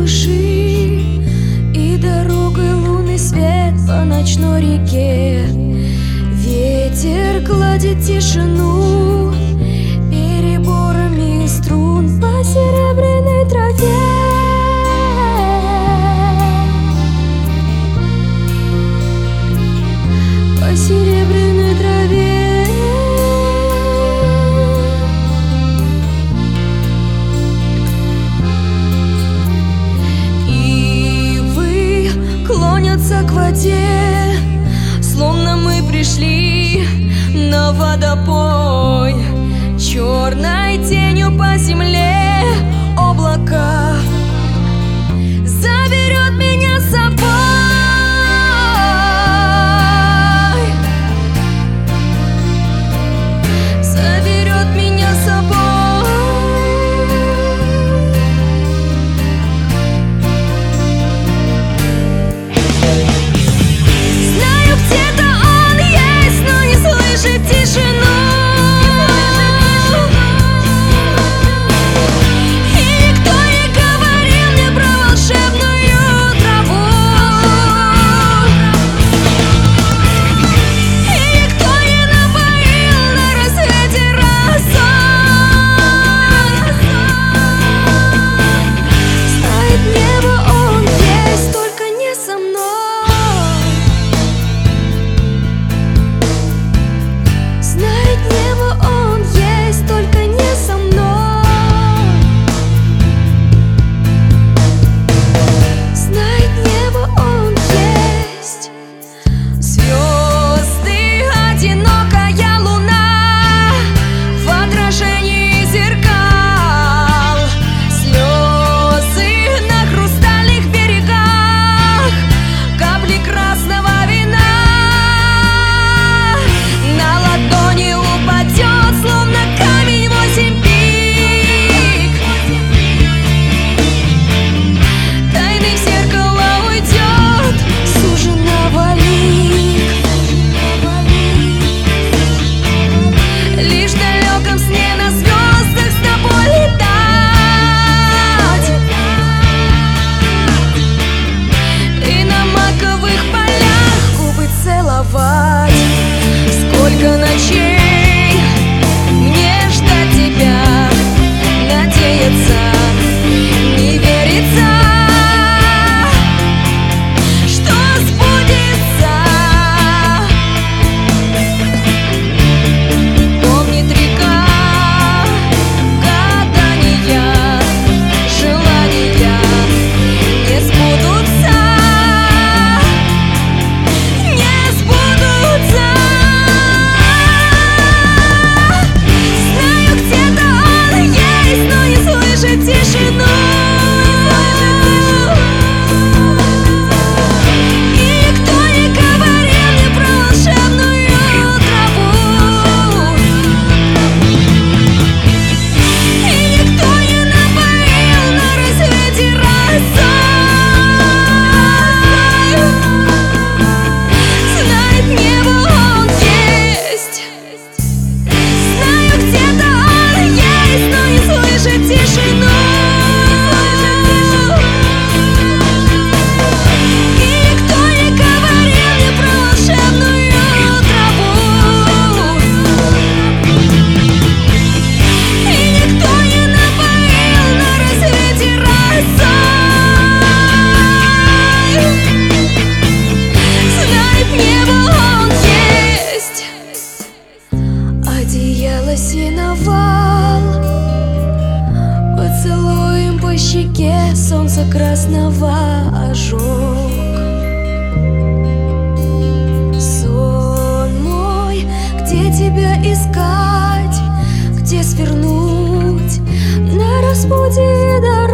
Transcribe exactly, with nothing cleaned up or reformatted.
души, и дорогой лунный свет по ночной реке. Ветер гладит тишину переборами струн по серебряной траве. По серебряной траве. Ивы клонятся к воде, словно мы пришли на водопой. Черной тенью по земле облака заберет меня с собой. Заберет меня с собой. Знаю, где-то он есть, но не слышит тишину. Сколько ночей мне ждать тебя, надеяться, не верится, что сбудется. Помнит река гадания, желания не сбудутся. Тишину. И никто не говорил мне про волшебную траву. И никто не напоил на рассвете росой. Знает небо, он есть. Знаю, где-то он есть, но не слышит тишину. Одеяло сеновал, поцелуем по щеке солнца красного ожог. Сон мой, где тебя искать, где свернуть на распутье дорог.